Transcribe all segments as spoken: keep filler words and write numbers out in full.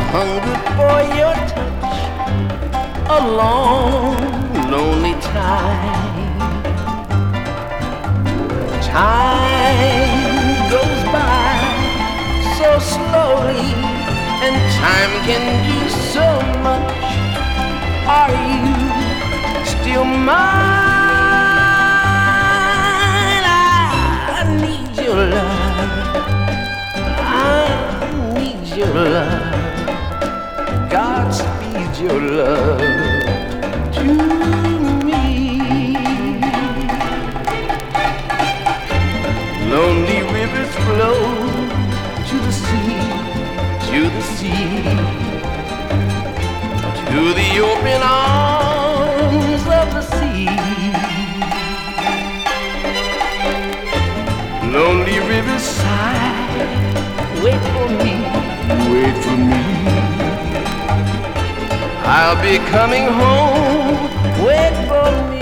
hungered for your touch a long, lonely time. Time goes by so slowly, and time can do so much. Are you still mine? I need your love. I need your love. Godspeed your love to me. Lonely rivers flow to the sea, to the sea, to the open arms of the sea. Lonely rivers sigh, wait for me, wait for me. I'll be coming home, wait for me.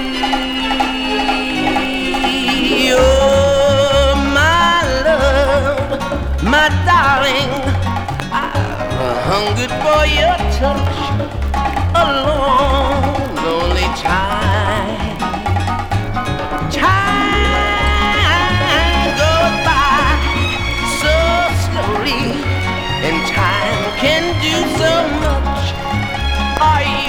Oh, my love, my darling, I've hungered for your touch a long, lonely time. Time goes by so slowly, and time can do so much. Are you